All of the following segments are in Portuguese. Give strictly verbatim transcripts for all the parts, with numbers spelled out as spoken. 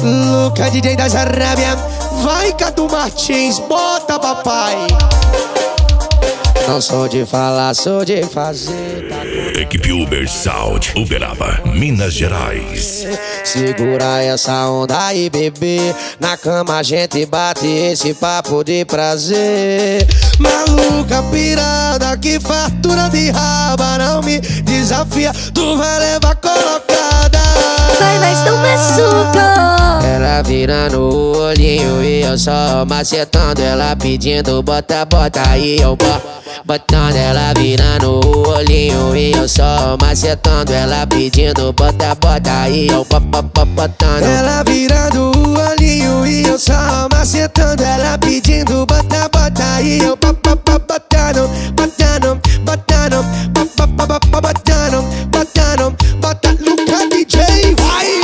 Luca, D J das Arábia. Vai, Cadu Martins, bota papai. Não sou de falar, sou de fazer. Equipe Uber Sound, Uberaba, Minas Gerais. Segura essa onda aí, bebê. Na cama a gente bate esse papo de prazer. Maluca pirada, que fartura de raba. Não me desafia, tu vai levar colocada. Vai, mas não me suga. Ela virando o olhinho e eu só macetando. Ela pedindo bota, bota aí, eu boto. Botando ela virando o olhinho e eu só macetando. Ela pedindo bota, bota aí, eu botando. Ela virando o olhinho e eu só macetando. Ela pedindo bota, bota aí, eu botando, botando, botando, botando, botando, bota Luca D J, vai!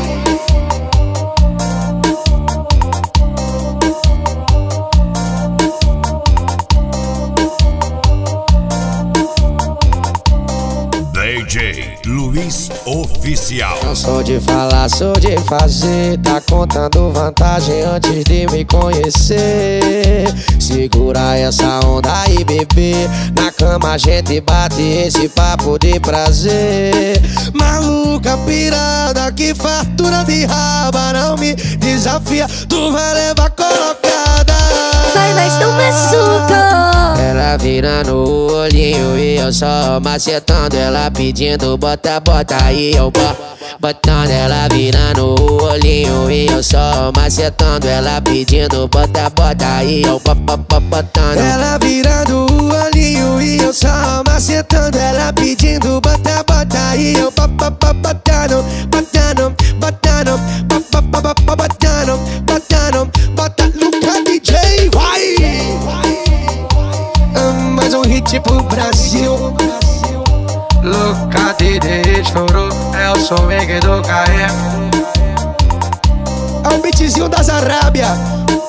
D J Luiz Oficial. Não sou de falar, sou de fazer. Tá contando vantagem antes de me conhecer. Segura essa onda aí, bebê. Na cama a gente bate esse papo de prazer. Maluca pirada, que fartura de raba. Não me desafia, tu vai levar colocada. Vai, mas não me suga. Ela virando o olhinho e eu só macetando. Ela pedindo bota, bota aí, eu boto. Botando ela virando o olhinho e eu só macetando. Ela pedindo bota, bota aí, eu botando. Ela virando o olhinho e eu só macetando. Ela pedindo bota, bota aí, eu botando, botando, botando, botando, botando, bota Luca D J, vai! Mais um hit pro Brasil. Luca D J chorou, é o som do Caê. É o beatzinho das Arábia.